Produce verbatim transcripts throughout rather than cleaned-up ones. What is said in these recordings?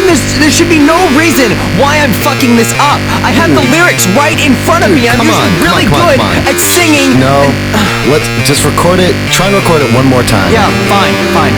there's, there should be no reason why I'm fucking this up. I have the lyrics right in front of me. I'm Come usually on, come really on, come on, good come on. at singing. No, let's just record it. Try and record it one more time. Yeah, fine, fine.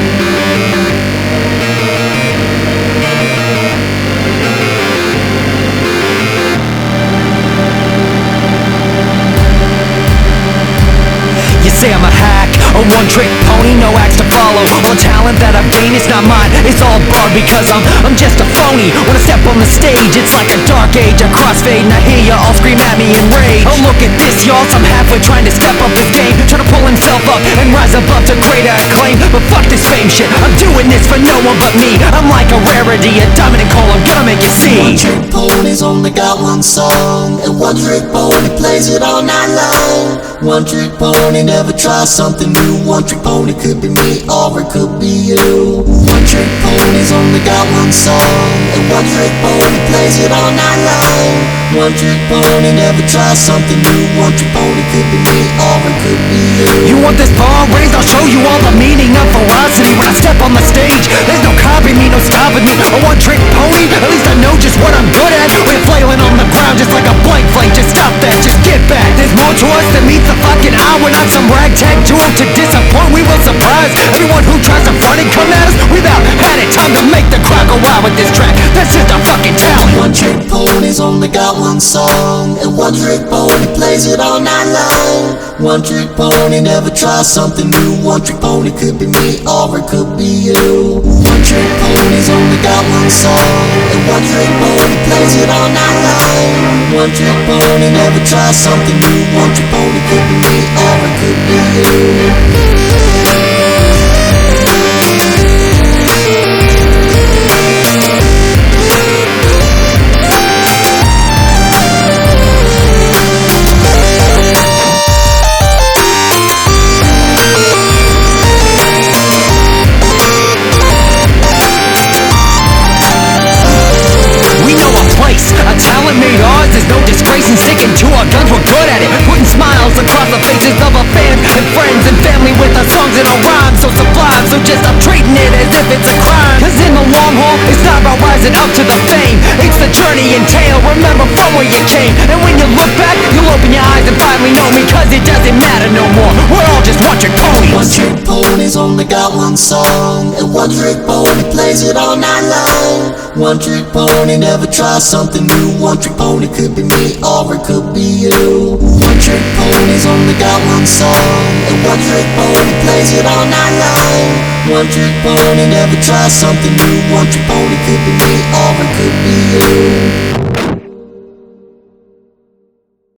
You say I'm a hack, a one-trick pony, no acts to follow. All the talent that I've gained is not mine, it's all borrowed because I'm I'm just a phony. When I step on the stage, it's like a dark age. I crossfade and I hear ya all scream at me in rage. Oh, look at this, y'all, I'm halfway trying to step up this game, trying to pull himself up and rise above to greater acclaim. But fuck this fame shit, I'm doing this for no one but me. I'm like a rarity, a diamond and coal, I'm gonna make you see. One-trick pony's only got one song, and one-trick pony plays it all night long. One-trick pony never tries something new. One-trick pony could be me or it could be you. One-trick pony's only got one song, and one-trick pony plays it all night long. One-trick pony never tries something new. One-trick pony could be me or it could be you. You want this bar raised? I'll show you all the meaning of velocity. When I step on the stage, there's no copying me, no stopping me. A one-trick pony, at least I know just what I'm good at. We're flailing on the ground just like a blank flame. Just stop that, just get back. There's more to us than meets the fucking eye. We're not some ragtag duo to disappoint. We will surprise everyone who tries to front and come at us. We've out had it, time to make the crowd go wild with this track. That's just our fucking talent. One-trick pony's only got one song, and one-trick pony plays it all night long. One-trick pony never tries something new. One-trick pony could be me or it could be you. One-trick pony's only got one song, and one-trick pony plays it all night long. One-trick pony never tries something new. One-trick pony could be me or it could be you. There's no disgrace in sticking to our guns, we're good at it. Putting smiles across the faces of our fans and friends and family with our songs and our rhymes so sublime. So just stop treating it as if it's a crime. Cause in the long haul, it's not about rising up to the fame. It's the journey entailed, remember from where you came. And when you look back, you'll open your eyes and finally know me. Cause it doesn't matter no more, we're all just one-trick ponies. One-trick pony's only got one song, and one-trick pony plays it all night long. One-trick pony never tries something new. One-trick pony could be me or it could be you. One-trick pony's only got one song, and one-trick pony plays it all night long. One-trick pony never tries something new. One-trick pony could be me or it could